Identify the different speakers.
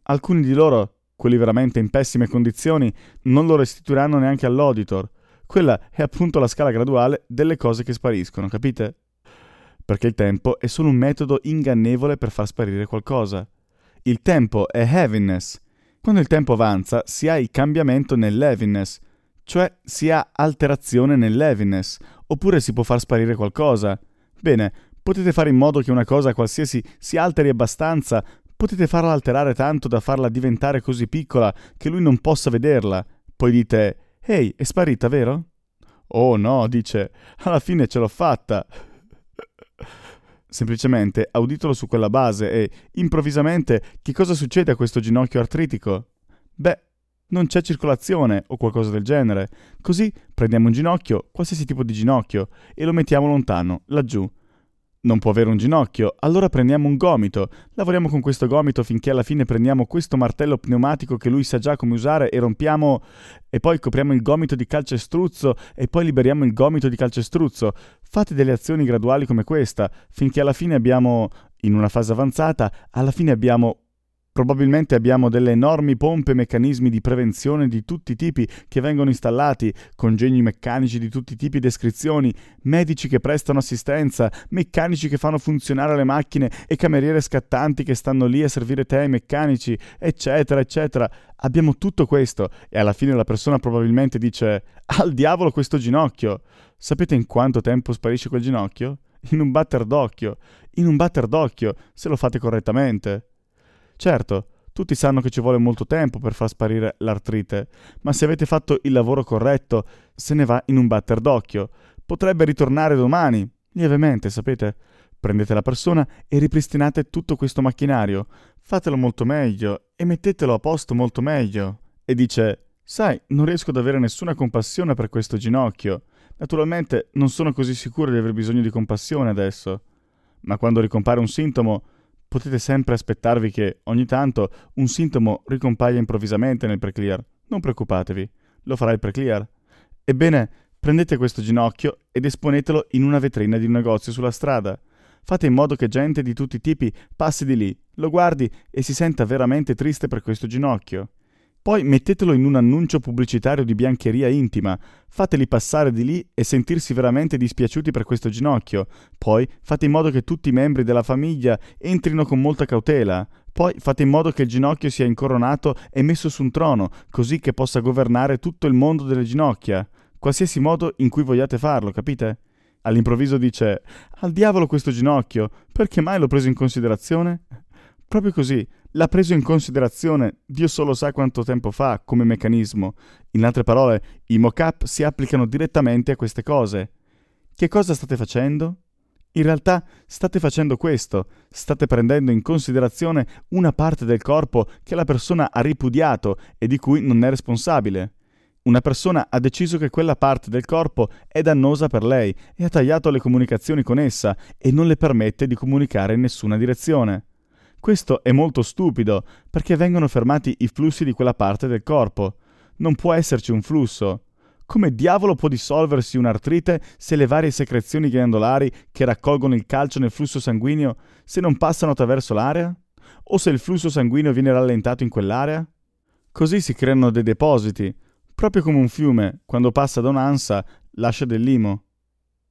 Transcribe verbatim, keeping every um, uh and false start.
Speaker 1: Alcuni di loro, quelli veramente in pessime condizioni, non lo restituiranno neanche all'auditor. Quella è appunto la scala graduale delle cose che spariscono, capite? Perché il tempo è solo un metodo ingannevole per far sparire qualcosa. Il tempo è heaviness. Quando il tempo avanza si ha il cambiamento nell'heaviness, cioè si ha alterazione nell'heaviness, oppure si può far sparire qualcosa. Bene, potete fare in modo che una cosa qualsiasi si alteri abbastanza, potete farla alterare tanto da farla diventare così piccola che lui non possa vederla. Poi dite, ehi, è sparita, vero? Oh no, dice, alla fine ce l'ho fatta. Semplicemente auditelo su quella base e, improvvisamente, che cosa succede a questo ginocchio artritico? Beh, non c'è circolazione o qualcosa del genere. Così prendiamo un ginocchio, qualsiasi tipo di ginocchio, e lo mettiamo lontano, laggiù. Non può avere un ginocchio, allora prendiamo un gomito, lavoriamo con questo gomito finché alla fine prendiamo questo martello pneumatico che lui sa già come usare e rompiamo, e poi copriamo il gomito di calcestruzzo e poi liberiamo il gomito di calcestruzzo. Fate delle azioni graduali come questa, finché alla fine abbiamo, in una fase avanzata, alla fine abbiamo Probabilmente abbiamo delle enormi pompe e meccanismi di prevenzione di tutti i tipi che vengono installati, congegni meccanici di tutti i tipi e descrizioni, medici che prestano assistenza, meccanici che fanno funzionare le macchine e cameriere scattanti che stanno lì a servire tè ai meccanici, eccetera, eccetera. Abbiamo tutto questo e alla fine la persona probabilmente dice «Al diavolo questo ginocchio!» Sapete in quanto tempo sparisce quel ginocchio? In un batter d'occhio. In un batter d'occhio, se lo fate correttamente. Certo, tutti sanno che ci vuole molto tempo per far sparire l'artrite, ma se avete fatto il lavoro corretto, se ne va in un batter d'occhio. Potrebbe ritornare domani, lievemente, sapete? Prendete la persona e ripristinate tutto questo macchinario, fatelo molto meglio e mettetelo a posto molto meglio. E dice, sai, non riesco ad avere nessuna compassione per questo ginocchio. Naturalmente non sono così sicuro di aver bisogno di compassione adesso. Ma quando ricompare un sintomo, potete sempre aspettarvi che, ogni tanto, un sintomo ricompaia improvvisamente nel pre-clear. Non preoccupatevi, lo farà il pre-clear. Ebbene, prendete questo ginocchio ed esponetelo in una vetrina di un negozio sulla strada. Fate in modo che gente di tutti i tipi passi di lì, lo guardi e si senta veramente triste per questo ginocchio. Poi mettetelo in un annuncio pubblicitario di biancheria intima, fateli passare di lì e sentirsi veramente dispiaciuti per questo ginocchio. Poi fate in modo che tutti i membri della famiglia entrino con molta cautela. Poi fate in modo che il ginocchio sia incoronato e messo su un trono, così che possa governare tutto il mondo delle ginocchia. Qualsiasi modo in cui vogliate farlo, capite? All'improvviso dice, al diavolo questo ginocchio, perché mai l'ho preso in considerazione? Proprio così, l'ha preso in considerazione, Dio solo sa quanto tempo fa, come meccanismo. In altre parole, i mock-up si applicano direttamente a queste cose. Che cosa state facendo? In realtà state facendo questo, state prendendo in considerazione una parte del corpo che la persona ha ripudiato e di cui non è responsabile. Una persona ha deciso che quella parte del corpo è dannosa per lei e ha tagliato le comunicazioni con essa e non le permette di comunicare in nessuna direzione. Questo è molto stupido, perché vengono fermati i flussi di quella parte del corpo. Non può esserci un flusso. Come diavolo può dissolversi un'artrite se le varie secrezioni glandolari che raccolgono il calcio nel flusso sanguigno se non passano attraverso l'area? O se il flusso sanguigno viene rallentato in quell'area? Così si creano dei depositi, proprio come un fiume, quando passa da un'ansa, lascia del limo.